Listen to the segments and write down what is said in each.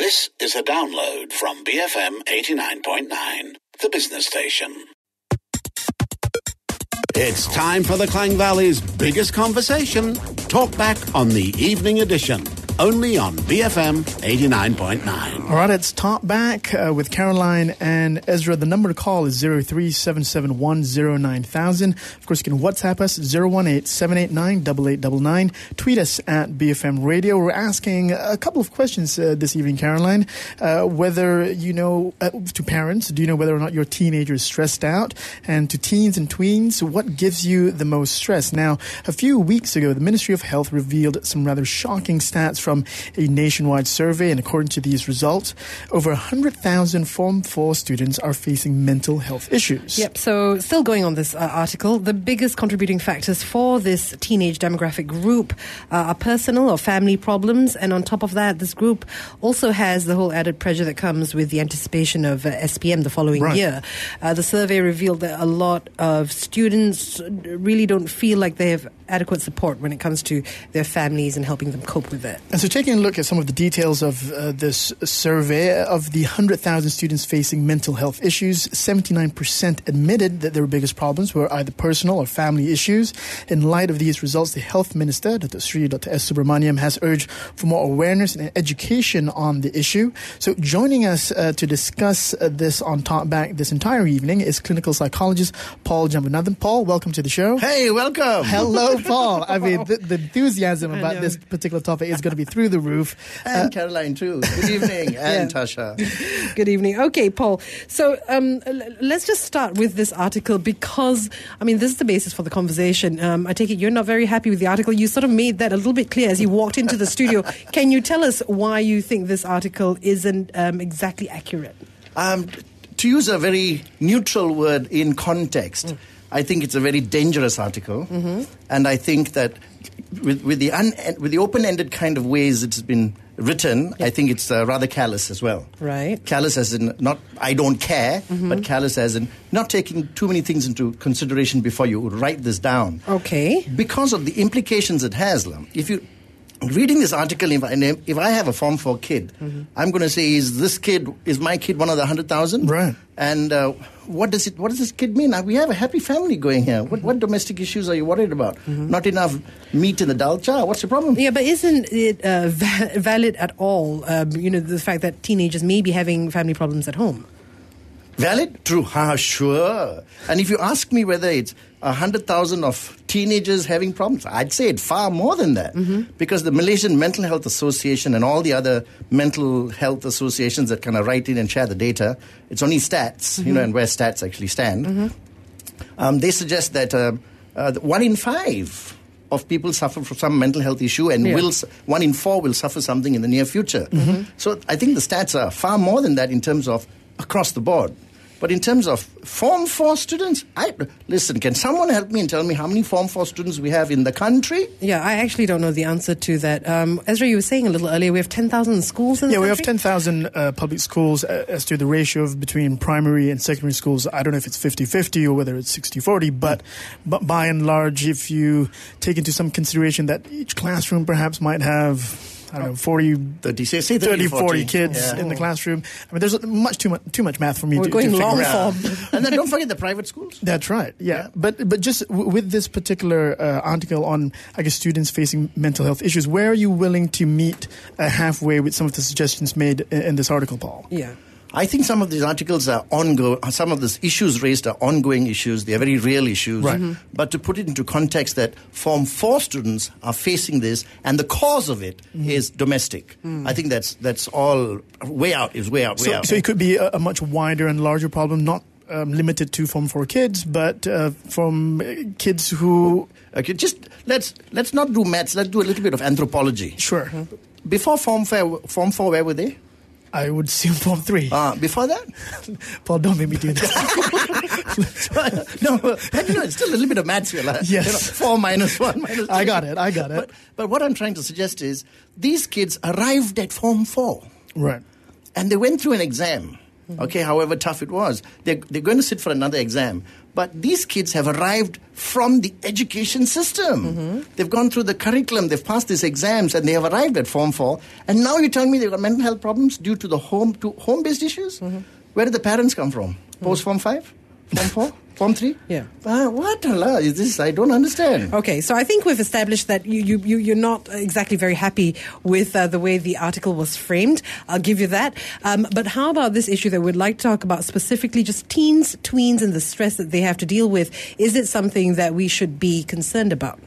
This is a download from BFM 89.9, the business station. It's time for the Klang Valley's biggest conversation. Talk back on the evening edition. Only on BFM 89.9. All right, it's Talk Back with Caroline and Ezra. The number to call is 03-771-09000. Of course, you can WhatsApp us, 018-789-8899. Tweet us at BFM Radio. We're asking a couple of questions this evening, Caroline. Whether you know, to parents, do you know whether or not your teenager is stressed out? And to teens and tweens, what gives you the most stress? Now, a few weeks ago, the Ministry of Health revealed some rather shocking stats from a nationwide survey, and according to these results, over 100,000 Form 4 students are facing mental health issues. Yep, so still going on this article, the biggest contributing factors for this teenage demographic group are personal or family problems, and on top of that, this group also has the whole added pressure that comes with the anticipation of SPM the following year. The survey revealed that a lot of students really don't feel like they have adequate support when it comes to their families and helping them cope with it. And so taking a look at some of the details of this survey, of the 100,000 students facing mental health issues, 79% admitted that their biggest problems were either personal or family issues. In light of these results, the Health Minister, Dr. S. Subramaniam, has urged for more awareness and education on the issue. So joining us to discuss this on Talk Back this entire evening is clinical psychologist Paul Jambanathan. Paul, welcome to the show. Hey, welcome. Hello, Paul. I mean, the enthusiasm about this particular topic is going to be through the roof. And Caroline, too. Good evening. And Tasha. Good evening. Okay, Paul. So let's just start with this article because, I mean, this is the basis for the conversation. I take it you're not very happy with the article. You sort of made that a little bit clear as you walked into the studio. Can you tell us why you think this article isn't exactly accurate? To use a very neutral word, in context, I think it's a very dangerous article. And I think that with the open-ended kind of ways it's been written, I think it's rather callous as well. Right. Callous as in not, I don't care, but callous as in not taking too many things into consideration before you write this down. Okay. Because of the implications it has. If you reading this article, if I have a Form 4 kid, I'm going to say, is my kid one of the 100,000? Right. And what does this kid mean? Now, we have a happy family going here. What domestic issues are you worried about? Not enough meat in the dal char? What's the problem? Yeah, but isn't it valid at all, the fact that teenagers may be having family problems at home? Valid? True. Sure. And if you ask me whether it's 100,000 of teenagers having problems, I'd say it's far more than that. Because the Malaysian Mental Health Association and all the other mental health associations that kind of write in and share the data, it's only stats, and where stats actually stand. They suggest that 1 in 5 of people suffer from some mental health issue, and 1 in 4 will suffer something in the near future. So I think the stats are far more than that in terms of across the board. But in terms of Form 4 students, listen, can someone help me and tell me how many Form 4 students we have in the country? Yeah, I actually don't know the answer to that. Ezra, you were saying a little earlier, we have 10,000 schools in the country? Yeah, we have 10,000 public schools. As to the ratio between primary and secondary schools, I don't know if it's 50-50 or whether it's 60-40, but by and large, if you take into some consideration that each classroom perhaps might have 40 kids in the classroom. I mean, there's too much math for me to figure out. And then don't forget the private schools. That's right, yeah. But just with this particular article on, I guess, students facing mental health issues, where are you willing to meet halfway with some of the suggestions made in this article, Paul? Yeah. I think some of these articles are ongoing. Some of the issues raised are ongoing issues. They are very real issues. Right. But to put it into context that Form 4 students are facing this, and the cause of it is domestic. I think that's all way out. So it could be a much wider and larger problem, not limited to Form 4 kids, but from kids who... Okay, just let's not do maths. Let's do a little bit of anthropology. Sure. Before Form 4, where were they? I would assume Form 3. Before that? Paul, don't make me do that. No, but it's still a little bit of maths here. Yes. 4 minus 1 minus 2. I got it. But what I'm trying to suggest is these kids arrived at Form 4. Right. And they went through an exam. okay, however tough it was. They're going to sit for another exam. But these kids have arrived from the education system. They've gone through the curriculum, they've passed these exams, and they have arrived at Form 4. And now you're telling me they've got mental health problems due to the home-based issues? Where did the parents come from? Post-Form 5? Form 4? Form 3? Yeah. What Allah is this? I don't understand. Okay, so I think we've established that you're not exactly very happy with the way the article was framed. I'll give you that. But how about this issue that we'd like to talk about specifically, just teens, tweens, and the stress that they have to deal with? Is it something that we should be concerned about?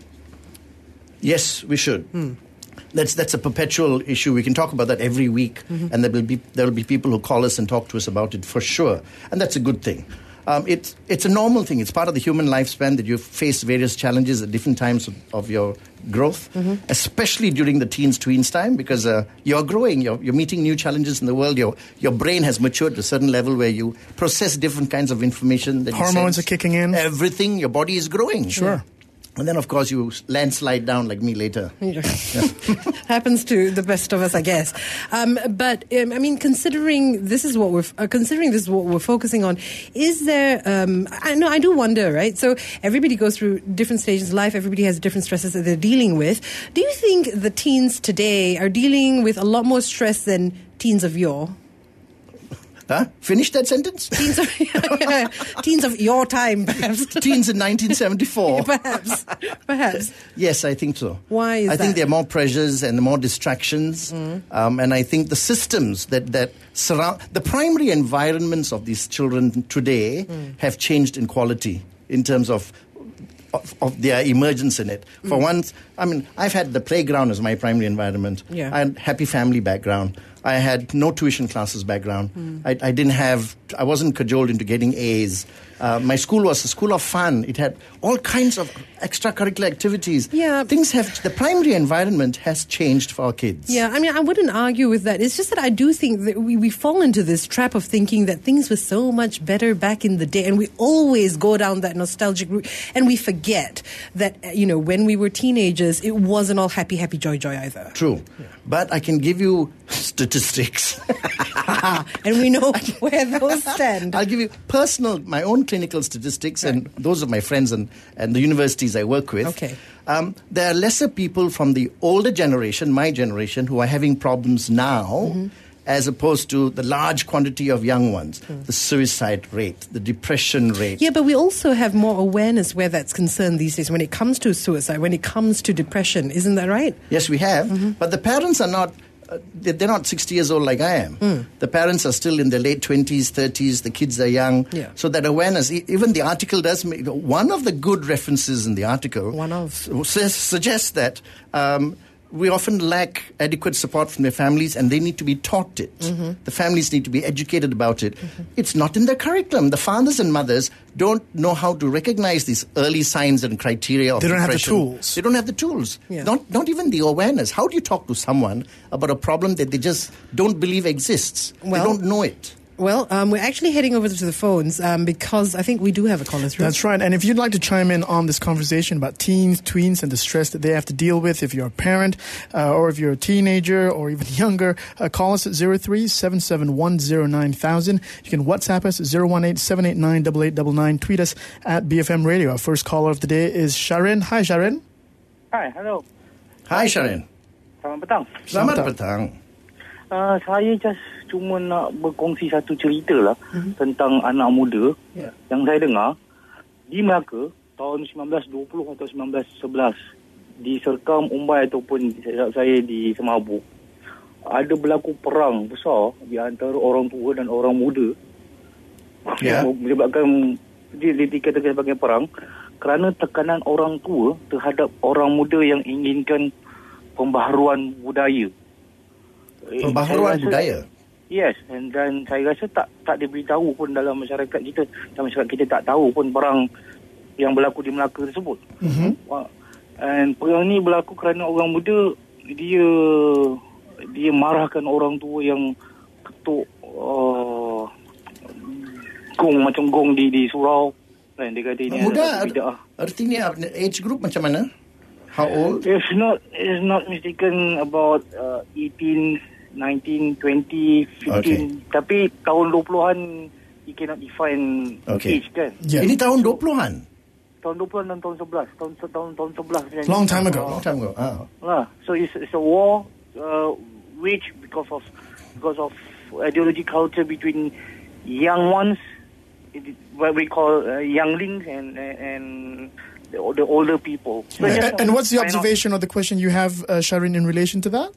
Yes, we should. That's a perpetual issue. We can talk about that every week, and there will be people who call us and talk to us about it for sure, and that's a good thing. It's a normal thing. It's part of the human lifespan that you face various challenges at different times of your growth, especially during the teens, tweens time, because you're growing, you're meeting new challenges in the world. Your brain has matured to a certain level where you process different kinds of information. That Hormones are kicking in. Everything, your body is growing. Sure. And then, of course, you landslide down like me later. Happens to the best of us, I guess. But I mean, considering this is what we're focusing on, is there? I do wonder, right? So everybody goes through different stages of life. Everybody has different stresses that they're dealing with. Do you think the teens today are dealing with a lot more stress than teens of yore? Huh? Finish that sentence? Teens of your time, perhaps. Teens in 1974. Perhaps. Yes, I think so. Why is that? I think there are more pressures and more distractions. And I think the systems that surround... The primary environments of these children today have changed in quality in terms of their emergence in it. For once, I mean, I've had the playground as my primary environment. Yeah. I had happy family background. I had no tuition classes background. I wasn't cajoled into getting A's. My school was a school of fun. It had all kinds of extracurricular activities. Yeah. The primary environment has changed for our kids. Yeah, I mean, I wouldn't argue with that. It's just that I do think that we fall into this trap of thinking that things were so much better back in the day, and we always go down that nostalgic route, and we forget that, when we were teenagers, it wasn't all happy, happy, joy, joy either. True. Yeah. But I can give you statistics. And we know where those stand. I'll give you my own clinical statistics, and those of my friends and the universities I work with. Okay. There are lesser people from the older generation, my generation, who are having problems now, as opposed to the large quantity of young ones. The suicide rate, the depression rate. Yeah, but we also have more awareness where that's concerned these days when it comes to suicide, when it comes to depression. Isn't that right? Yes, we have. But the parents are not... they're not 60 years old like I am. The parents are still in their late 20s, 30s. The kids are young. Yeah. So that awareness, even the article does make... One of the good references in the article suggests that we often lack adequate support from their families, and they need to be taught it. The families need to be educated about it. It's not in their curriculum. The fathers and mothers don't know how to recognize these early signs and criteria of depression. They don't have the tools. They don't have the tools. Yeah. Not even the awareness. How do you talk to someone about a problem that they just don't believe exists? They don't know it. Well, we're actually heading over to the phones because I think we do have a caller through. That's right. And if you'd like to chime in on this conversation about teens, tweens, and the stress that they have to deal with, if you're a parent or if you're a teenager or even younger, call us at 03-771-09000. You can WhatsApp us at 018-789-8899. Tweet us at BFM Radio. Our first caller of the day is Sharon. Hi, Sharon. Hi, hello. Hi, Sharon. Selamat petang. Selamat petang. Saya just cuma nak berkongsi satu cerita lah tentang anak muda yang saya dengar di Melaka tahun 1920 atau 1911 di Serkam, Umbai ataupun saya di Semabuk ada berlaku perang besar di antara orang tua dan orang muda. Menyebabkan dikatakan sebagai perang kerana tekanan orang tua terhadap orang muda yang inginkan pembaharuan budaya. Pembaharuan budaya? Yes, dan saya rasa tak diberitahu pun dalam masyarakat kita. Dan masyarakat kita tak tahu pun perang yang berlaku di Melaka tersebut. Dan perang ni berlaku kerana orang muda dia marahkan orang tua yang ketuk gong macam gong di surau. Dan dia kata ini muda, bid'ah. Artinya age group macam mana? How old? It's not mistaken about 18 19, 20, 15. Okay. Tapi tahun 20-an, you cannot define age, kan? Yeah. Ini tahun 20-an. Tahun 20-an dan tahun 11. Tahun 11. Long time ago. Long time ago. Oh. So it's a war waged because of ideology culture between young ones, what we call younglings, and the older people. So And what's the observation or the question you have, Sharin, in relation to that?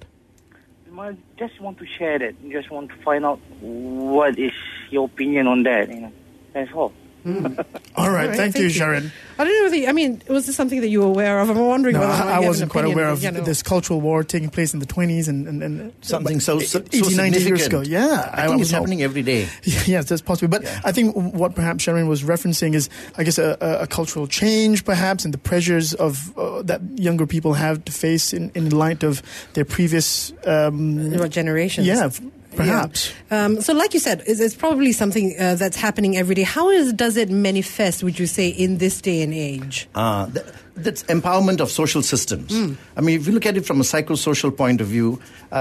I just want to share that. Just want to find out what is your opinion on that. That's all. All right, thank you, Sharon. I don't know was this something that you were aware of? I'm wondering whether I wasn't quite aware of you know. this cultural war taking place in the 20s and Something so 80, 90 years ago. Yeah, I think it's happening every day. Yes, that's possible. But I think what perhaps Sharon was referencing is, I guess, a cultural change, perhaps, and the pressures of that younger people have to face in light of their previous generations. Yeah. Perhaps. Yeah. So like you said, it's probably something that's happening every day. How does it manifest, would you say, in this day and age? That's empowerment of social systems. I mean, if you look at it from a psychosocial point of view,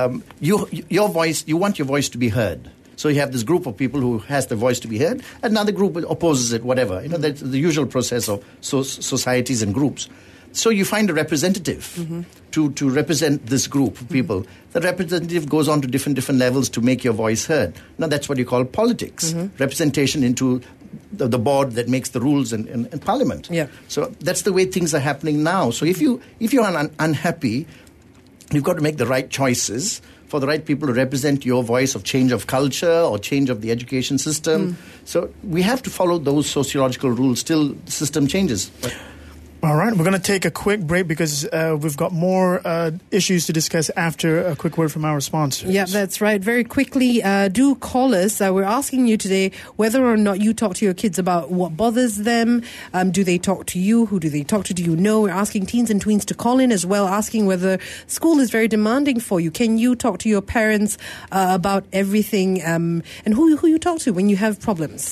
your voice, you want your voice to be heard. So you have this group of people who has the voice to be heard, another group opposes it, whatever. You know, that's the usual process of societies and groups. So you find a representative to represent this group of people. The representative goes on to different levels to make your voice heard. Now that's what you call politics, representation into the board that makes the rules in Parliament. Yeah. So that's the way things are happening now. So if you're unhappy, you've got to make the right choices for the right people to represent your voice of change of culture or change of the education system. So we have to follow those sociological rules till the system changes. All right, we're going to take a quick break because we've got more issues to discuss after a quick word from our sponsors. Yeah, that's right. Very quickly, do call us. We're asking you today whether or not you talk to your kids about what bothers them. Do they talk to you? Who do they talk to? Do you know? We're asking teens and tweens to call in as well, asking whether school is very demanding for you. Can you talk to your parents about everything? And who you talk to when you have problems?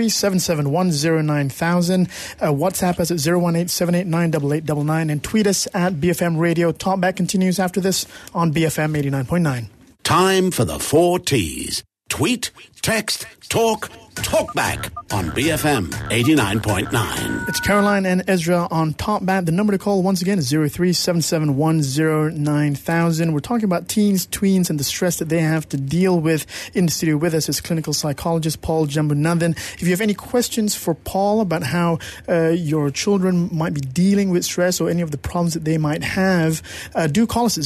03-771-09000. WhatsApp us at 018-789-8899 and tweet us at BFM Radio. Talkback continues after this on BFM 89.9. Time for the 4 T's. Tweet, text, talk, talkback on BFM 89.9. It's Caroline and Ezra on Talkback. The number to call once again is 03-771-09000. We're talking about teens, tweens, and the stress that they have to deal with. In the studio with us is clinical psychologist Paul Jambunathan. If you have any questions for Paul about how your children might be dealing with stress or any of the problems that they might have, do call us at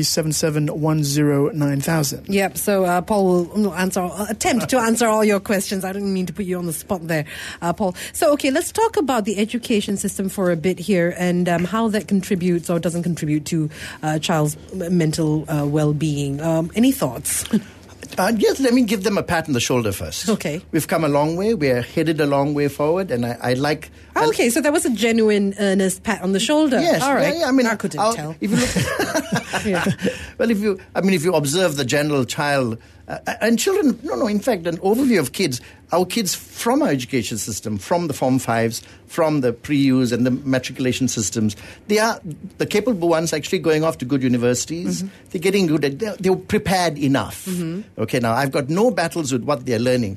03-771-09000. Yep, so Paul will attempt to answer all your questions. I didn't mean to put you on the spot there, Paul. So, okay, let's talk about the education system for a bit here and how that contributes or doesn't contribute to child's mental well-being. Any thoughts? Yes, let me give them a pat on the shoulder first. Okay. We've come a long way. We're headed a long way forward, and I like... Okay, so that was a genuine, earnest pat on the shoulder. Yes. All right. Yeah, I mean, I couldn't tell. If you look... Well, if you observe the general child... and children, in fact, an overview of kids, our kids from our education system, from the Form 5s, from the pre-U's and the matriculation systems, they are the capable ones actually going off to good universities. They're getting good at, they're prepared enough. Okay, now I've got no battles with what they're learning.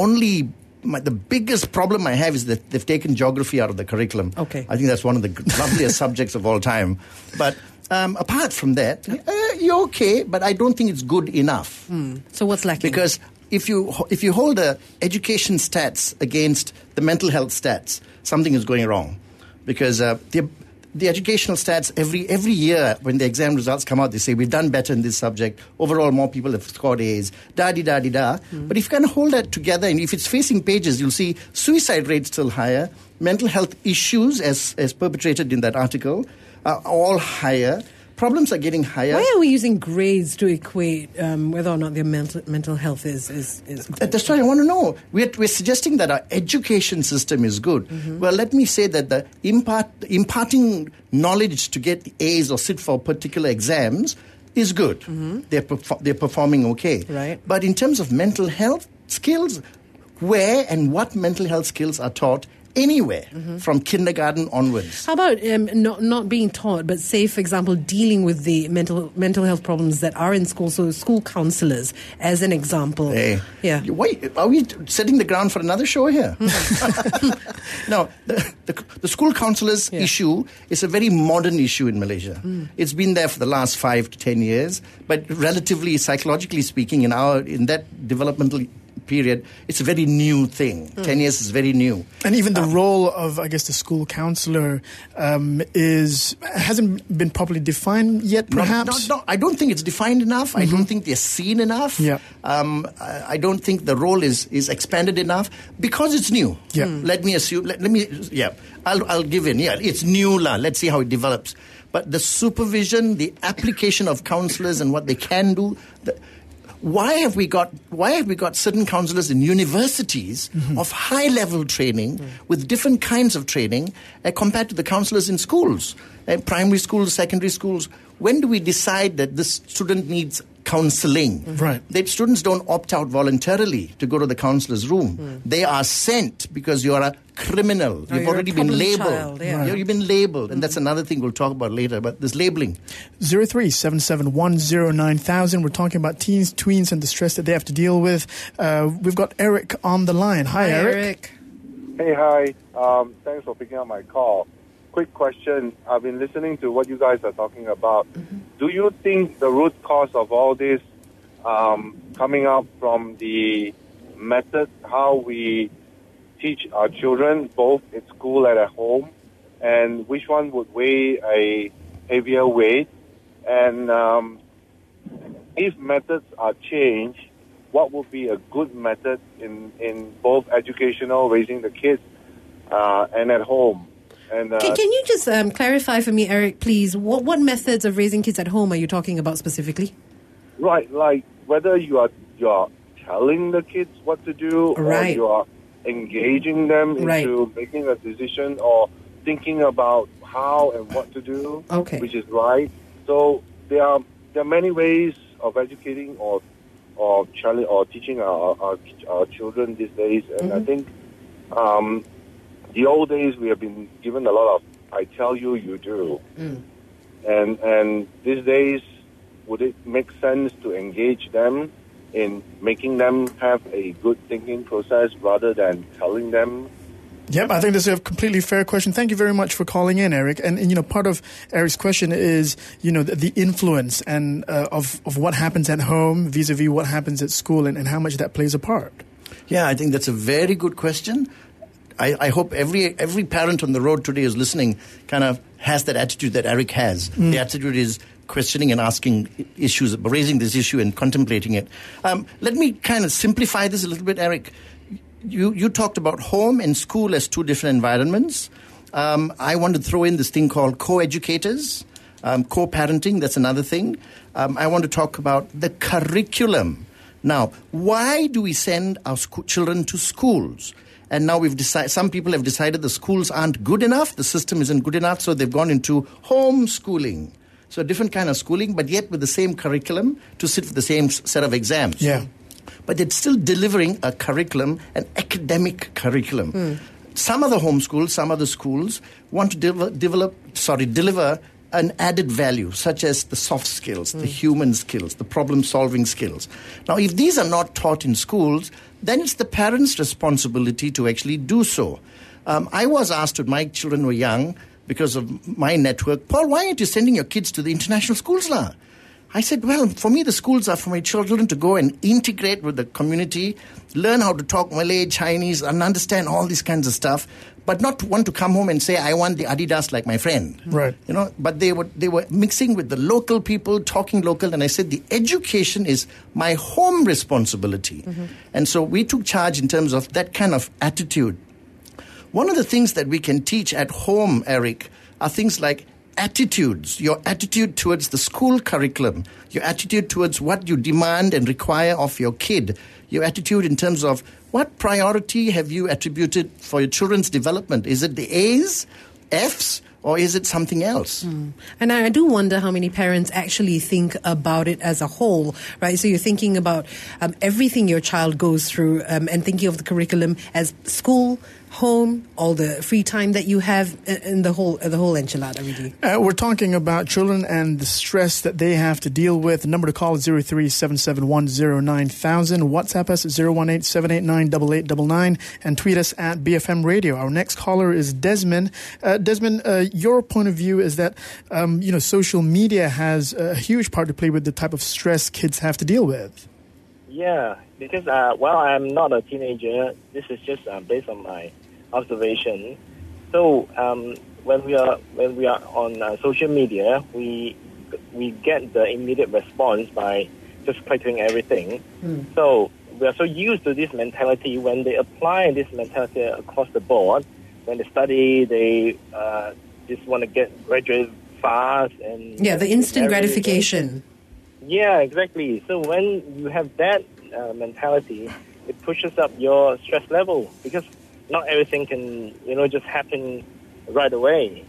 The biggest problem I have is that they've taken geography out of the curriculum. Okay. I think that's one of the loveliest subjects of all time. But apart from that, you're okay, but I don't think it's good enough. So what's lacking? Because if you hold the education stats against the mental health stats, something is going wrong. Because the educational stats, every year when the exam results come out, they say, we've done better in this subject. Overall, more people have scored A's. Da-di-da-di-da. But if you kind of hold that together, and if it's facing pages, you'll see suicide rates still higher. Mental health issues, as perpetrated in that article, are all higher. Problems are getting higher. Why are we using grades to equate whether or not their mental health is That's what I want to know. We're suggesting that our education system is good. Well, let me say that the imparting knowledge to get A's or sit for particular exams is good. They're performing okay. Right. But in terms of mental health skills, where and what mental health skills are taught anywhere from kindergarten onwards. How about not being taught, but say, for example, dealing with the mental health problems that are in school, so school counselors, as an example. Hey. Yeah. Wait, are we setting the ground for another show here? No, the school counselors issue is a very modern issue in Malaysia. It's been there for the last 5 to 10 years, but relatively, psychologically speaking, in that developmental period, it's a very new thing. 10 years is very new. And even the role of, I guess, the school counselor hasn't been properly defined yet, perhaps? No, I don't think it's defined enough. I don't think they're seen enough. Yeah. I don't think the role is expanded enough because it's new. Yeah. Let me assume, I'll give in. Yeah, it's new. Let's see how it develops. But the supervision, the application of counselors and what they can do... Why have we got certain counselors in universities of high-level training with different kinds of training compared to the counselors in schools, primary schools, secondary schools? When do we decide that this student needs counseling? Right. That students don't opt out voluntarily to go to the counselor's room. They are sent because you are a criminal. You've already been labeled. Child, yeah. You've been labeled, and that's another thing we'll talk about later, but this labeling. 03-771-09000. We're talking about teens, tweens, and the stress that they have to deal with. We've got Eric on the line. Hi, Eric. Hey, hi. Thanks for picking up my call. Quick question. I've been listening to what you guys are talking about. Do you think the root cause of all this coming up from the method, how we teach our children, both at school and at home, and which one would weigh a heavier weight? And if methods are changed, what would be a good method in both educational, raising the kids, and at home? And Can you just clarify for me, Eric, please, what methods of raising kids at home are you talking about specifically? Right, like whether you are telling the kids what to do, or you are engaging them into making a decision or thinking about how and what to do, which is right. So there are many ways of educating or teaching our children these days, and I think the old days we have been given a lot of "I tell you, you do," and these days, would it make sense to engage them in making them have a good thinking process rather than telling them? Yep, I think that's a completely fair question. Thank you very much for calling in, Eric. And part of Eric's question is, the influence and of what happens at home vis-a-vis what happens at school and how much that plays a part. Yeah, I think that's a very good question. I hope every parent on the road today who's listening kind of has that attitude that Eric has. The attitude is questioning and asking issues, raising this issue and contemplating it. Let me kind of simplify this a little bit, Eric. You talked about home and school as two different environments. I want to throw in this thing called co-educators, co-parenting, that's another thing. I want to talk about the curriculum. Now, why do we send our children to schools? And now some people have decided the schools aren't good enough, the system isn't good enough, so they've gone into homeschooling. So a different kind of schooling, but yet with the same curriculum to sit for the same set of exams. Yeah. But it's still delivering a curriculum, an academic curriculum. Some of the homeschools, some of the schools want to deliver an added value, such as the soft skills, the human skills, the problem-solving skills. Now, if these are not taught in schools, then it's the parents' responsibility to actually do so. I was asked when my children were young, because of my network, Paul, why aren't you sending your kids to the international schools now? I said, well, for me, the schools are for my children to go and integrate with the community, learn how to talk Malay, Chinese, and understand all these kinds of stuff, but not want to come home and say, I want the Adidas like my friend. Right. But they were mixing with the local people, talking local, and I said, the education is my home responsibility. And so we took charge in terms of that kind of attitude. One of the things that we can teach at home, Eric, are things like attitudes, your attitude towards the school curriculum, your attitude towards what you demand and require of your kid, your attitude in terms of what priority have you attributed for your children's development. Is it the A's, F's, or is it something else? And I do wonder how many parents actually think about it as a whole, right? So you're thinking about everything your child goes through and thinking of the curriculum as school, home, all the free time that you have, in the whole enchilada, really. We're talking about children and the stress that they have to deal with. The number to call is 03-771-09,000. WhatsApp us at 018-789-8899 and tweet us at BFM Radio. Our next caller is Desmond. Desmond, your point of view is that social media has a huge part to play with the type of stress kids have to deal with. Yeah, because I'm not a teenager. This is just based on my observation. So when we are on social media, we get the immediate response by just clicking everything. So we are so used to this mentality. When they apply this mentality across the board, when they study, they just want to graduate fast and the instant gratification. Yeah, exactly. So when you have that mentality, it pushes up your stress level because not everything can, just happen right away.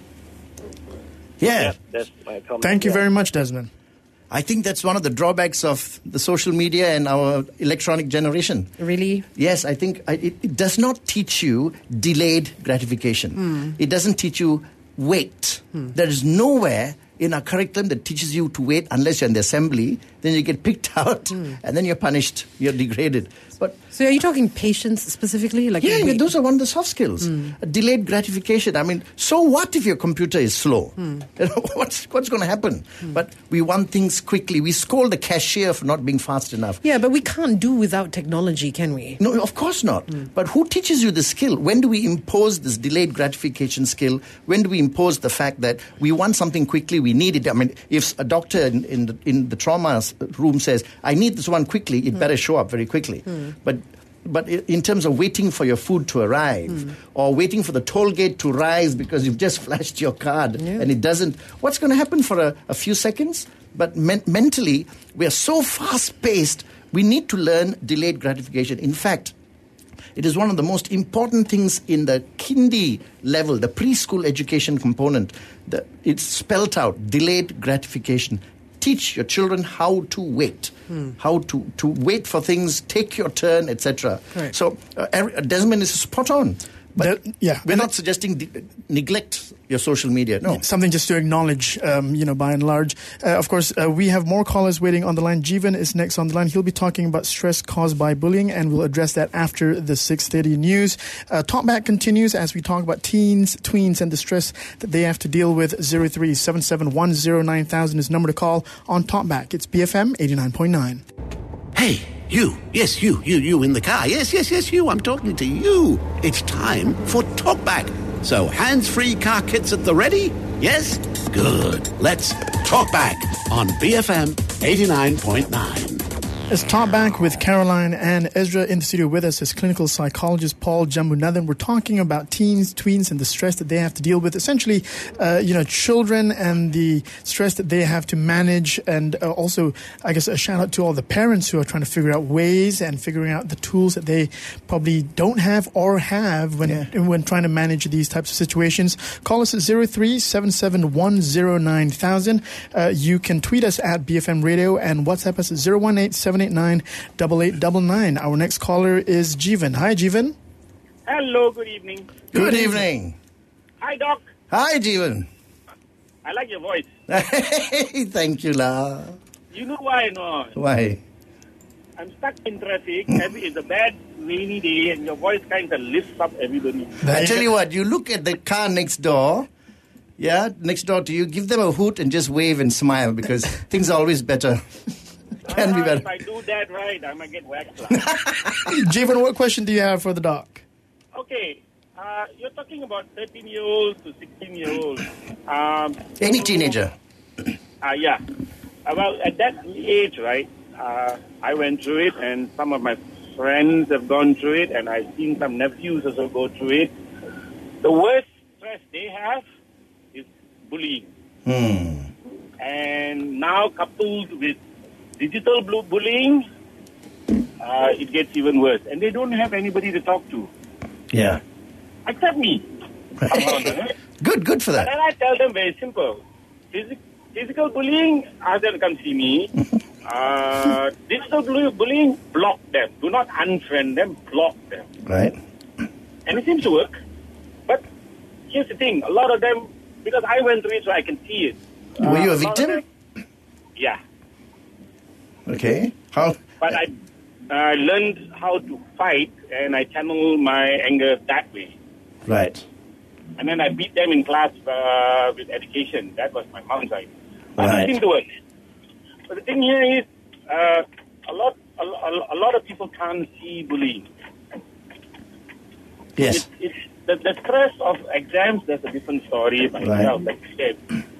Yeah. That's my comment. Thank you very much, Desmond. I think that's one of the drawbacks of the social media and our electronic generation. Really? Yes, I think it does not teach you delayed gratification. It doesn't teach you wait. There is nowhere in our curriculum that teaches you to wait unless you're in the assembly. Then you get picked out and then you're punished. You're degraded. So are you talking patience specifically? Yeah, those are one of the soft skills. Delayed gratification. I mean, so what if your computer is slow? What's going to happen? But we want things quickly. We scold the cashier for not being fast enough. Yeah, but we can't do without technology, can we? No, of course not. But who teaches you the skill? When do we impose this delayed gratification skill? When do we impose the fact that we want something quickly, we need it? I mean, if a doctor in the trauma room says, I need this one quickly, it better show up very quickly. But in terms of waiting for your food to arrive or waiting for the toll gate to rise because you've just flashed your card and it doesn't, what's going to happen for a few seconds? But mentally, we are so fast-paced, we need to learn delayed gratification. In fact, it is one of the most important things in the kindy level, the preschool education component. It's spelt out, delayed gratification. Teach your children how to wait, how to wait for things, take your turn, etc. Right. So Desmond is spot on. But we're not suggesting neglect your social media. No. Something just to acknowledge, by and large. Of course, we have more callers waiting on the line. Jeevan is next on the line. He'll be talking about stress caused by bullying, and we'll address that after the 6:30 news. Talkback continues as we talk about teens, tweens, and the stress that they have to deal with. 03-771-09,000 is the number to call on Talkback. It's BFM 89.9. Hey, you. Yes, you in the car. Yes, you. I'm talking to you. It's time for Talkback. So hands-free car kits at the ready? Yes? Good. Let's talk back on BFM 89.9. Let's talk back with Caroline and Ezra in the studio with us as clinical psychologist Paul Jambunathan. We're talking about teens, tweens, and the stress that they have to deal with. Essentially, children and the stress that they have to manage. And also, I guess, a shout out to all the parents who are trying to figure out ways and figuring out the tools that they probably don't have or have when trying to manage these types of situations. Call us at 03-771-09,000. You can tweet us at BFM Radio and WhatsApp us at 018-789-8899. Our next caller is Jeevan. Hi, Jeevan. Hello, good evening. Good evening. Hi, Doc. Hi, Jeevan. I like your voice. Thank you, La. You know why, no? Why? I'm stuck in traffic, and it's a bad rainy day, and your voice kind of lifts up everybody. I tell you what, you look at the car next door, next door to you, give them a hoot and just wave and smile because things are always better. Can be better. If I do that right, I might get whacked. Jeevan, what question do you have for the doc? Okay, you're talking about 13-year-olds to 16-year-olds. Any teenager. Yeah. Well, at that age, right, I went through it, and some of my friends have gone through it, and I've seen some nephews also go through it. The worst stress they have is bullying. And now coupled with digital bullying, it gets even worse. And they don't have anybody to talk to. Yeah. Except me. Good for that. And I tell them very simple. Physical bullying, ask them to come see me. Digital bullying, block them. Do not unfriend them, block them. Right. And it seems to work. But here's the thing. A lot of them, because I went through it so I can see it. Were you a victim? Yeah. Okay. How? But I learned how to fight, and I channel my anger that way. Right. And then I beat them in class with education. That was my mom's side. But Right. it seemed to work. But the thing here is, a lot of people can't see bullying. Yes. It's the stress of exams. That's a different story by itself, like you said.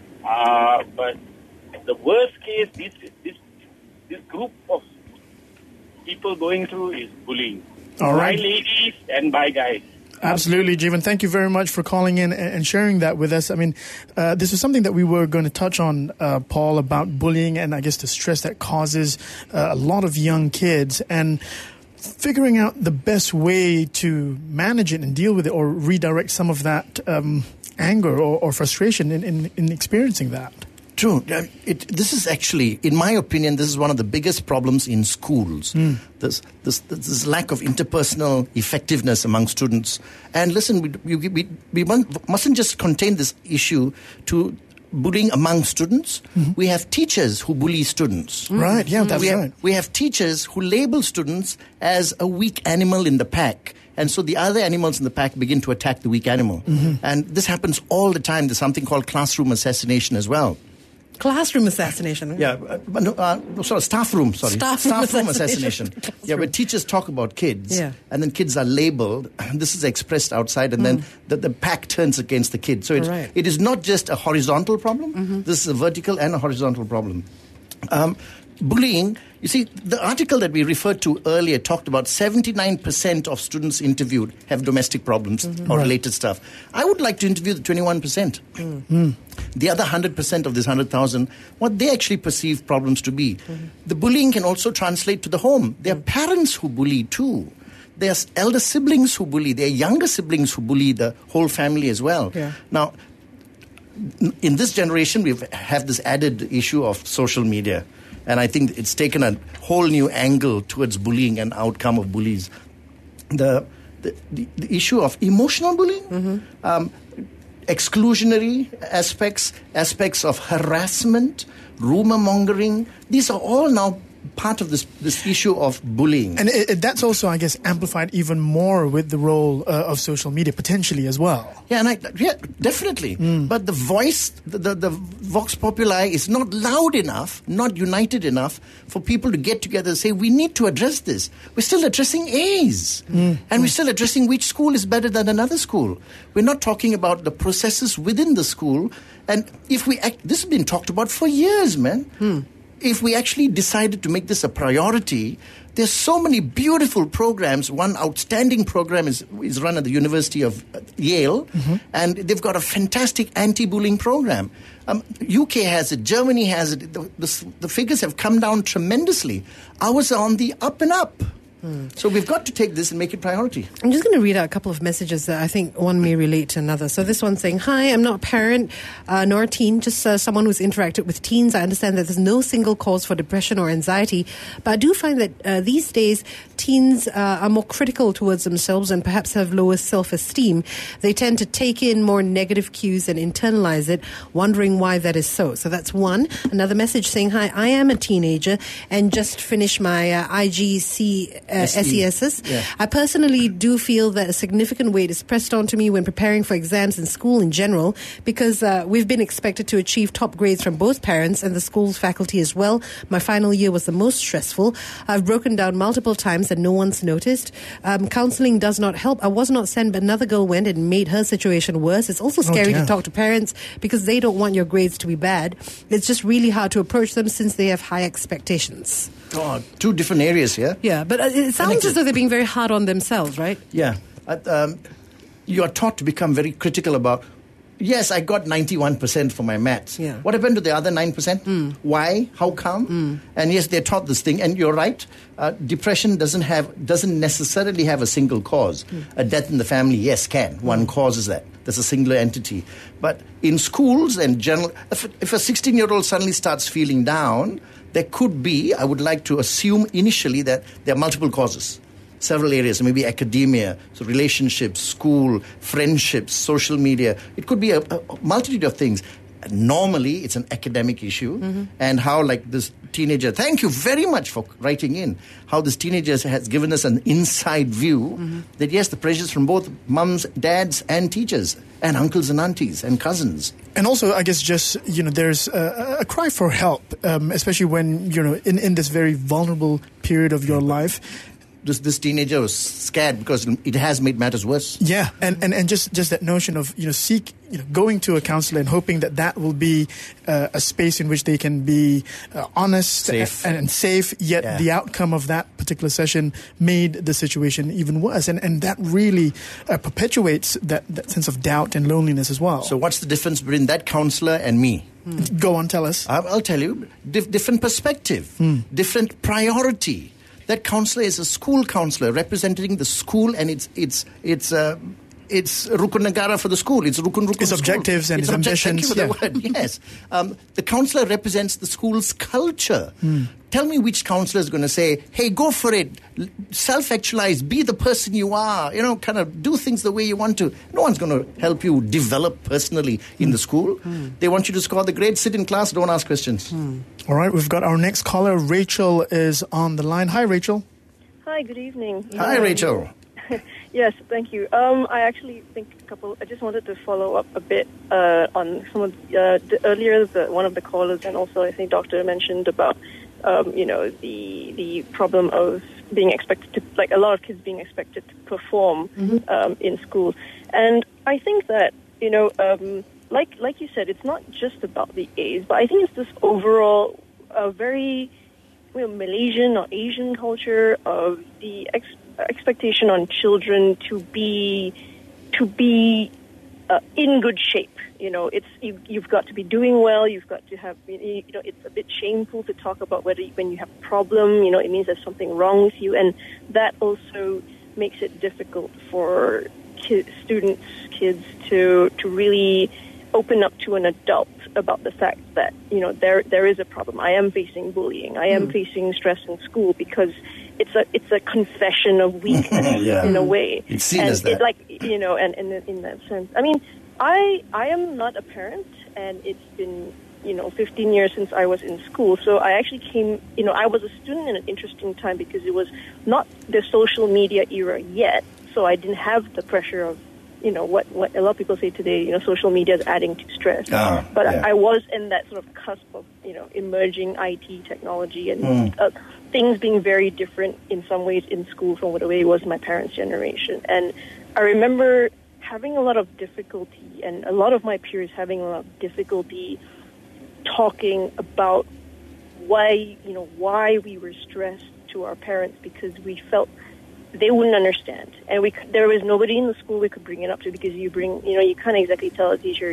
But the worst case, this group of people going through is bullying. All right. By ladies and by guys. Absolutely, Jeevan. Thank you very much for calling in and sharing that with us. I mean, this is something that we were going to touch on, Paul, about bullying and I guess the stress that causes a lot of young kids and figuring out the best way to manage it and deal with it or redirect some of that anger or frustration in experiencing that. True. This is actually, in my opinion, this is one of the biggest problems in schools. This lack of interpersonal effectiveness among students. And listen, we mustn't just contain this issue to bullying among students. We have teachers who bully students. Right, yeah, that's right. We have teachers who label students as a weak animal in the pack. And so the other animals in the pack begin to attack the weak animal. And this happens all the time. There's something called classroom assassination as well. Classroom assassination. Yeah, staff room assassination. Yeah, where teachers talk about kids, and then kids are labeled. This is expressed outside, and then the pack turns against the kid. So it is not just a horizontal problem. This is a vertical and a horizontal problem. Bullying, you see, the article that we referred to earlier talked about 79% of students interviewed have domestic problems or related stuff. I would like to interview the 21%. The other 100% of this 100,000, what they actually perceive problems to be. The bullying can also translate to the home. There are parents who bully too. There's elder siblings who bully. There are younger siblings who bully the whole family as well. Now, in this generation, we have this added issue of social media. And I think it's taken a whole new angle towards bullying and outcome of bullies. The issue of emotional bullying, exclusionary aspects of harassment, rumor mongering, these are all now part of this issue of bullying. And that's also, I guess, amplified even more with the role of social media, potentially as well. Yeah, definitely. But the voice, the vox populi is not loud enough, not united enough for people to get together and say, we need to address this. We're still addressing A's. And we're still addressing which school is better than another school. We're not talking about the processes within the school. And if this has been talked about for years, man. If we actually decided to make this a priority, there's so many beautiful programs. One outstanding program is run at the University of Yale, and they've got a fantastic anti-bullying program. UK has it, Germany has it. The figures have come down tremendously. Ours are on the up and up. So we've got to take this and make it priority. I'm just going to read out a couple of messages that I think one may relate to another. So this one's saying, hi, I'm not a parent nor a teen, just someone who's interacted with teens. I understand that there's no single cause for depression or anxiety, but I do find that these days teens are more critical towards themselves and perhaps have lower self-esteem. They tend to take in more negative cues and internalize it, wondering why that is so. So that's one. Another message saying, hi, I am a teenager and just finished my SESs. I personally do feel that a significant weight is pressed onto me when preparing for exams in school in general because we've been expected to achieve top grades from both parents and the school's faculty as well. My final year was the most stressful. I've broken down multiple times and no one's noticed. Counseling does not help. I was not sent, but another girl went and made her situation worse. It's also scary to talk to parents because they don't want your grades to be bad. It's just really hard to approach them since they have high expectations. God, two different areas here. Yeah, but it sounds as though they're being very hard on themselves, right? Yeah. You are taught to become very critical about, yes, I got 91% for my maths. Yeah. What happened to the other 9%? Why? How come? And yes, they're taught this thing. And you're right. Depression doesn't necessarily have a single cause. A death in the family, yes, can. One causes that. There's a singular entity. But in schools and general, if a 16-year-old suddenly starts feeling down, there could be, I would like to assume initially that there are multiple causes. several areas, maybe academia, so relationships, school, friendships, social media. It could be a multitude of things. Normally, it's an academic issue, and how, like this teenager, thank you very much for writing in, how this teenager has given us an inside view that, yes, the pressures from both mums, dads, and teachers, and uncles and aunties, and cousins. And also, I guess, just, there's a cry for help, especially when, in this very vulnerable period of your life. This teenager was scared because it has made matters worse. Yeah, and just that notion of going to a counselor and hoping that will be a space in which they can be honest, safe. and safe. Yet the outcome of that particular session made the situation even worse, and that really perpetuates that sense of doubt and loneliness as well. So what's the difference between that counsellor and me? Go on, tell us. I'll tell you. Different perspective, different priority. That counsellor is a school counsellor representing the school, and it's Rukun Negara for the school. It's Rukun His objectives and his ambitions. Thank you for the word. Yes. The counsellor represents the school's culture. Tell me which counsellor is going to say, hey, go for it, self-actualize, be the person you are, kind of do things the way you want to. No one's going to help you develop personally in the school. They want you to score the grades, sit in class, don't ask questions. All right, we've got our next caller. Rachel is on the line. Hi, Rachel. Hi, good evening. Hi, Rachel. Yes, thank you. I actually think I just wanted to follow up a bit on some of earlier, one of the callers, and also I think Doctor mentioned about, the problem of being expected to, like a lot of kids being expected to perform in school. And I think that, like you said, it's not just about the A's, but I think it's this overall very Malaysian or Asian culture of the expectation on children to be in good shape. You've got to be doing well. You've got to have. It's a bit shameful to talk about when you have a problem. It means there's something wrong with you, and that also makes it difficult for kids to really open up to an adult about the fact that there is a problem. I am facing bullying. I am facing stress in school because it's a confession of weakness in a way. It's seen as that. And in that sense. I mean, I am not a parent, and it's been 15 years since I was in school. So I actually came. I was a student in an interesting time because it was not the social media era yet. So I didn't have the pressure of what a lot of people say today, social media is adding to stress. But I was in that sort of cusp of, emerging IT technology and things being very different in some ways in school from the way it was my parents' generation. And I remember having a lot of difficulty, and a lot of my peers having a lot of difficulty talking about why we were stressed to our parents, because we felt they wouldn't understand, and there was nobody in the school we could bring it up to, because you can't exactly tell a teacher,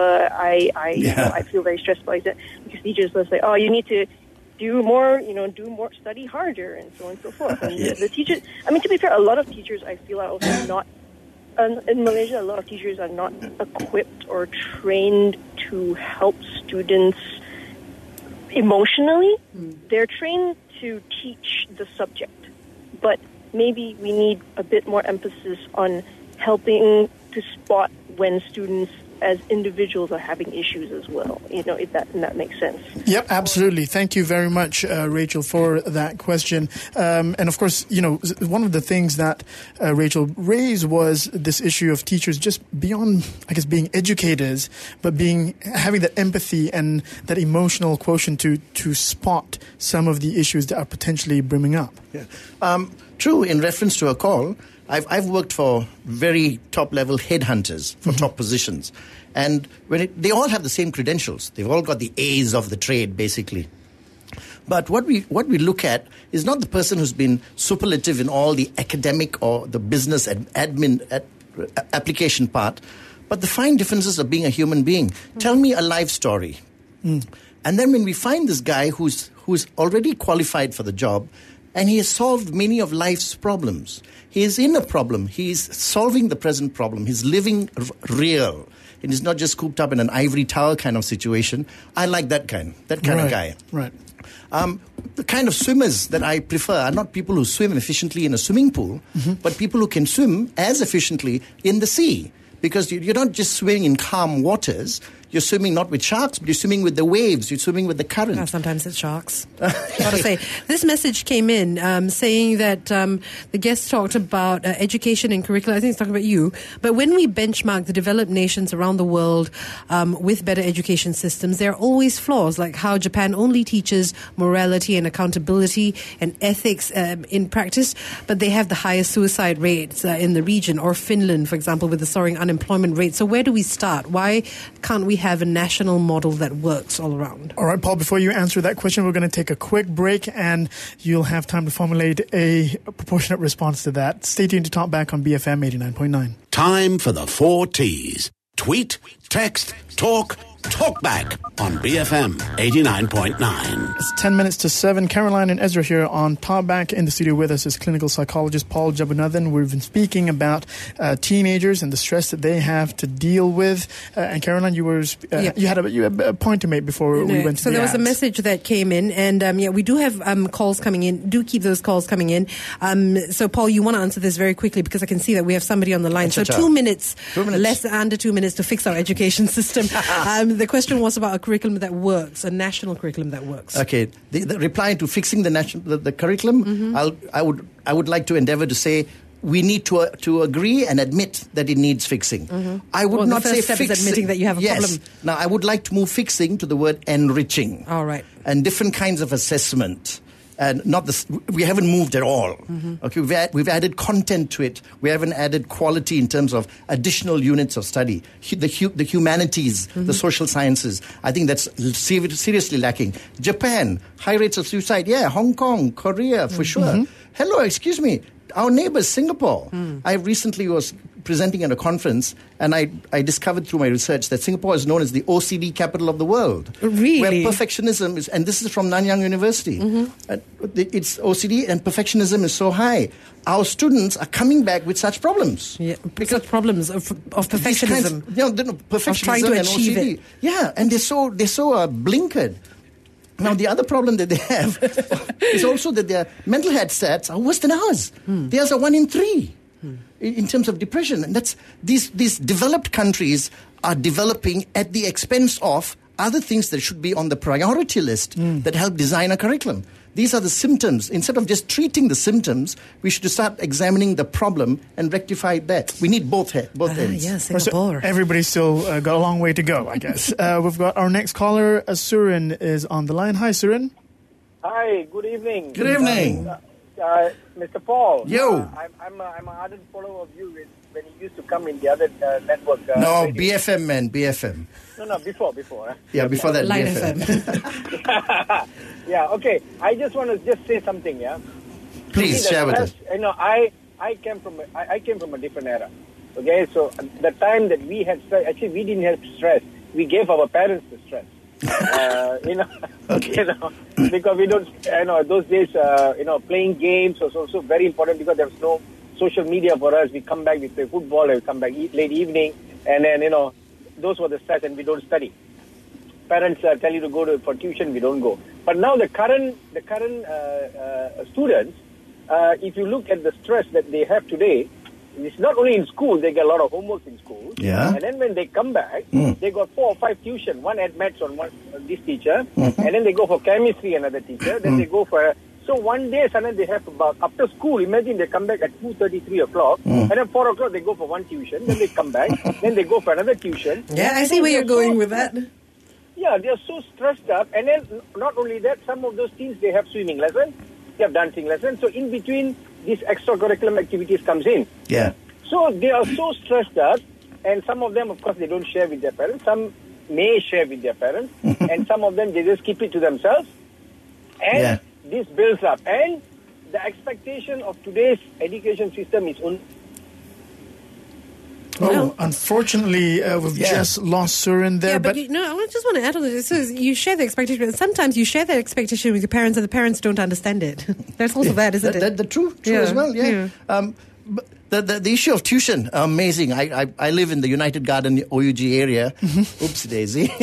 I feel very stressed by that, because teachers will say, oh, you need to do more, study harder, and so on and so forth. And the teachers, to be fair, a lot of teachers I feel are also not, in Malaysia, a lot of teachers are not equipped or trained to help students emotionally. They're trained to teach the subject, but maybe we need a bit more emphasis on helping to spot when students as individuals are having issues as well, if that makes sense. Yep, absolutely. Thank you very much, Rachel, for that question. And of course, one of the things that Rachel raised was this issue of teachers just beyond, I guess, being educators, but having that empathy and that emotional quotient to spot some of the issues that are potentially brimming up. Yeah. True, in reference to a call, I've worked for very top-level headhunters for top positions. And they all have the same credentials. They've all got the A's of the trade, basically. But what we look at is not the person who's been superlative in all the academic or the business and admin application part, but the fine differences of being a human being. Tell me a life story. And then when we find this guy who's already qualified for the job, And he has solved many of life's problems. He is in a problem. He's solving the present problem. He's living real. And he's not just cooped up in an ivory tower kind of situation. I like that kind of guy. Right. The kind of swimmers that I prefer are not people who swim efficiently in a swimming pool, but people who can swim as efficiently in the sea. Because you're not just swimming in calm waters. You're swimming not with sharks, but you're swimming with the waves. You're swimming with the current. Oh, sometimes it's sharks. Gotta say, this message came in saying that the guest talked about education and curriculum. I think it's talking about you. But when we benchmark the developed nations around the world with better education systems, there are always flaws, like how Japan only teaches morality and accountability and ethics in practice, but they have the highest suicide rates in the region, or Finland, for example, with the soaring unemployment rate. So where do we start? Why can't we have a national model that works all around? All right, Paul, before you answer that question, we're going to take a quick break and you'll have time to formulate a proportionate response to that. Stay tuned to Talk Back on BFM 89.9. Time for the 4 T's. Tweet, text, talk back on BFM 89.9. It's 10 minutes to 7. Caroline and Ezra here on Talk Back. In the studio with us is clinical psychologist Paul Jabunathan. We've been speaking about teenagers and the stress that they have to deal with. And Caroline, you had a point to make before we went to So there was a message that came in, and we do have calls coming in. Do keep those calls coming in. So Paul, you want to answer this very quickly because I can see that we have somebody on the line. So 2 minutes, less than under 2 minutes to fix our education system. The question was about a curriculum that works, a national curriculum that works. Okay, the reply to fixing the curriculum, I would like to endeavor to say we need to agree and admit that it needs fixing. I would not say fixing. fixing. Is admitting that you have a problem. Now, I would like to move fixing to the word enriching. All right. And different kinds of assessment. And we haven't moved at all. Okay, we've added content to it. We haven't added quality in terms of additional units of study. The humanities, the social sciences. I think that's seriously lacking. Japan, high rates of suicide. Yeah, Hong Kong, Korea, for sure. Hello, excuse me. Our neighbor, Singapore. I recently was presenting at a conference, and I discovered through my research that Singapore is known as the OCD capital of the world. Really? Where perfectionism is, and this is from Nanyang University. It's OCD and perfectionism is so high. Our students are coming back with such problems. Yeah, such problems of perfectionism. Perfectionism of trying to and achieve OCD. it. Yeah, and they're so blinkered. Now, the other problem that they have is also that their mental health stats are worse than ours. Theirs are 1 in 3 in terms of depression. And that's these developed countries are developing at the expense of other things that should be on the priority list that help design a curriculum. These are the symptoms. Instead of just treating the symptoms, we should start examining the problem and rectify that. We need both ends. Yes, Singapore. So everybody's still got a long way to go, I guess. We've got our next caller, Surin, is on the line. Hi, Surin. Hi, good evening. Good evening. Mr. Paul. Yo. I'm an ardent follower of you when you used to come in the other network. No, radio. BFM, man, BFM. No, before. Yeah, before that, Line BFM. FM. Yeah, okay. I just want to just say something, yeah? Please, share with us. I came from a different era. Okay, so the time that we had stress, actually we didn't have stress. We gave our parents the stress. Because we don't, those days, playing games was also very important because there was no social media for us. We come back, we play football, we come back late evening, and then, those were the stress, and we don't study. Parents tell you to go for tuition, we don't go. But now the current students, if you look at the stress that they have today, it's not only in school, they get a lot of homework in school. Yeah. And then when they come back, they got 4 or 5 tuition. One at maths on this teacher, and then they go for chemistry, another teacher. Then they go for... So one day, suddenly they have about... After school, imagine they come back at 2:30, 3 o'clock. And then 4 o'clock, they go for one tuition. Then they come back. Then they go for another tuition. Yeah, I see where you're going with that. Yeah, they're so stressed up. And then not only that, some of those teens, they have swimming lessons. They have dancing lessons. So in between, these extracurricular activities comes in. Yeah. So they are so stressed out, and some of them, of course, they don't share with their parents. Some may share with their parents, and some of them, they just keep it to themselves. And this builds up. And the expectation of today's education system is Oh, unfortunately, we've just lost Surin there. Yeah, but I just want to add on this. So you share the expectation, but sometimes you share that expectation with your parents and the parents don't understand it. There's also that, isn't it? That's true as well, But the issue of tuition, amazing. I live in the United Garden, OUG area. Oops, Daisy.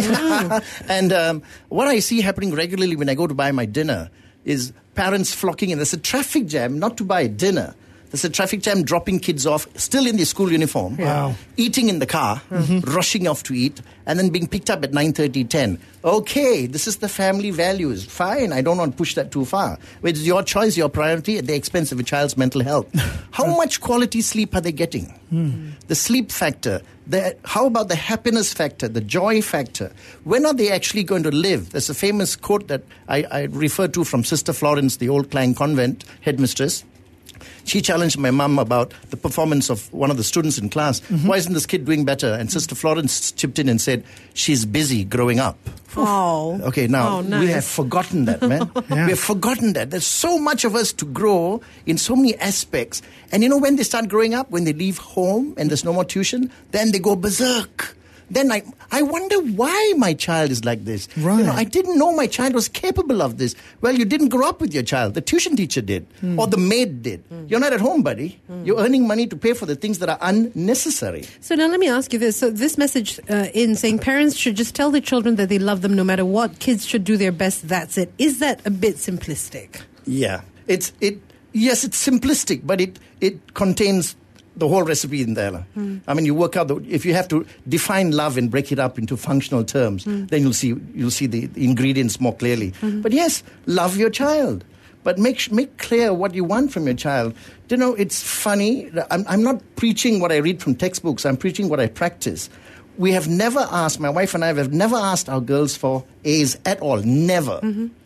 And what I see happening regularly when I go to buy my dinner is parents flocking in. There's a traffic jam, not to buy dinner. There's a traffic jam dropping kids off, still in their school uniform, eating in the car, rushing off to eat, and then being picked up at 9:30, 10. Okay, this is the family values. Fine, I don't want to push that too far. It's your choice, your priority, at the expense of a child's mental health. How much quality sleep are they getting? The sleep factor. How about the happiness factor, the joy factor? When are they actually going to live? There's a famous quote that I refer to from Sister Florence, the old Klang convent headmistress. She challenged my mum about the performance of one of the students in class. Why isn't this kid doing better? And Sister Florence chipped in and said, she's busy growing up. Oh. Okay, now, nice. we have forgotten that, man. We have forgotten that. There's so much of us to grow in so many aspects. And when they start growing up, when they leave home and there's no more tuition, then they go berserk. Then I wonder why my child is like this. Right. I didn't know my child was capable of this. Well, you didn't grow up with your child. The tuition teacher did. Or the maid did. You're not at home, buddy. You're earning money to pay for the things that are unnecessary. So now let me ask you this. So this message in saying parents should just tell their children that they love them no matter what. Kids should do their best. That's it. Is that a bit simplistic? Yeah. Yes, it's simplistic, but it contains the whole recipe in there. I mean, you work out if you have to define love and break it up into functional terms, then you'll see the ingredients more clearly. But yes, love your child, but make clear what you want from your child. It's funny. I'm not preaching what I read from textbooks. I'm preaching what I practice. We have never asked, my wife and I have never asked our girls for A's at all. Never.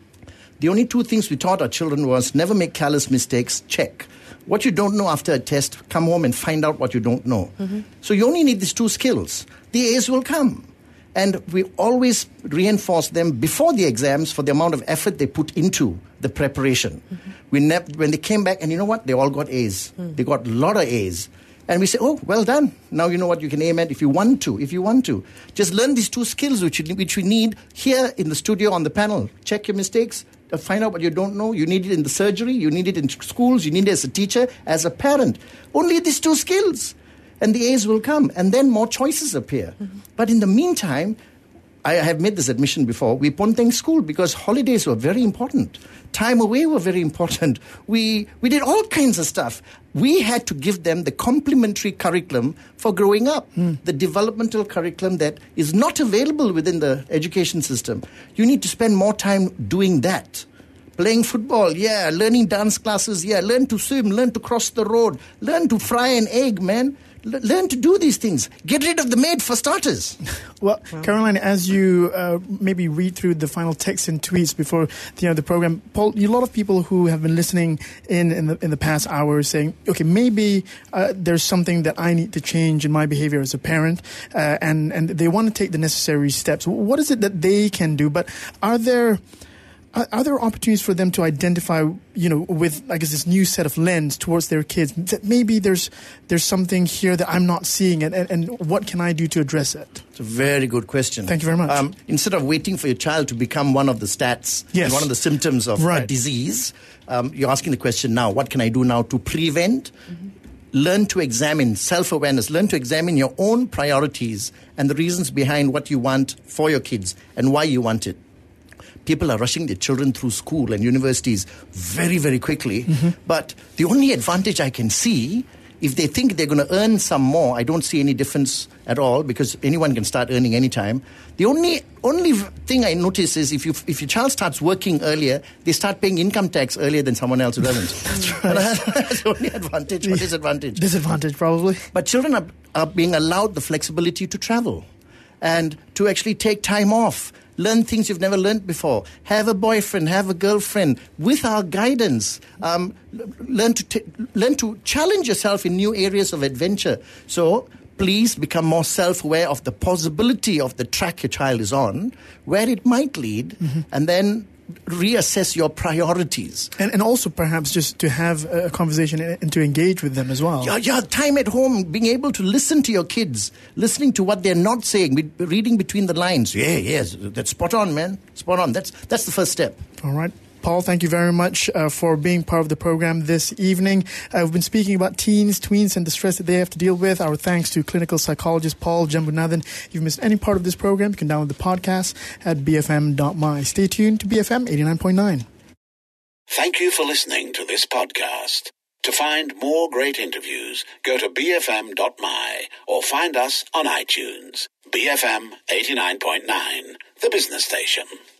The only two things we taught our children was never make careless mistakes, check. What you don't know after a test, come home and find out what you don't know. So you only need these two skills. The A's will come. And we always reinforce them before the exams for the amount of effort they put into the preparation. When they came back, and you know what? They all got A's. They got a lot of A's. And we say, oh, well done. Now you know what you can aim at if you want to. Just learn these two skills which we need here in the studio on the panel. Check your mistakes. Find out what you don't know. You need it in the surgery. You need it in schools. You need it as a teacher, as a parent. Only these two skills. And the A's will come. And then more choices appear. But in the meantime, I have made this admission before, we ponteng school because holidays were very important. Time away were very important. We did all kinds of stuff. We had to give them the complementary curriculum for growing up, the developmental curriculum that is not available within the education system. You need to spend more time doing that. Playing football, learning dance classes, learn to swim, learn to cross the road, learn to fry an egg, man. Learn to do these things. Get rid of the maid for starters. Well, Caroline, as you maybe read through the final texts and tweets before the program, Paul, a lot of people who have been listening in the past hour saying, okay, maybe there's something that I need to change in my behavior as a parent, and they want to take the necessary steps. What is it that they can do? But are there opportunities for them to identify, with, I guess, this new set of lens towards their kids, that maybe there's something here that I'm not seeing, and what can I do to address it? It's a very good question. Thank you very much. Instead of waiting for your child to become one of the stats, one of the symptoms of a disease, you're asking the question now, what can I do now to prevent? Learn to examine self-awareness. Learn to examine your own priorities and the reasons behind what you want for your kids and why you want it. People are rushing their children through school and universities very, very quickly. But the only advantage I can see, if they think they're going to earn some more, I don't see any difference at all because anyone can start earning anytime. The only thing I notice is if your child starts working earlier, they start paying income tax earlier than someone else who doesn't. That's right. That's the only advantage or disadvantage. Disadvantage, probably. But children are being allowed the flexibility to travel and to actually take time off. Learn things you've never learned before. Have a boyfriend, have a girlfriend. With our guidance, learn to challenge yourself in new areas of adventure. So please become more self-aware of the possibility of the track your child is on, where it might lead, and then reassess your priorities. And also perhaps just to have a conversation and to engage with them as well. Yeah, time at home, being able to listen to your kids, listening to what they're not saying, reading between the lines. Yes, that's spot on, man. Spot on. That's the first step. All right. Paul, thank you very much for being part of the program this evening. We've been speaking about teens, tweens, and the stress that they have to deal with. Our thanks to clinical psychologist Paul Jambunathan. If you've missed any part of this program, you can download the podcast at bfm.my. Stay tuned to BFM 89.9. Thank you for listening to this podcast. To find more great interviews, go to bfm.my or find us on iTunes. BFM 89.9, the business station.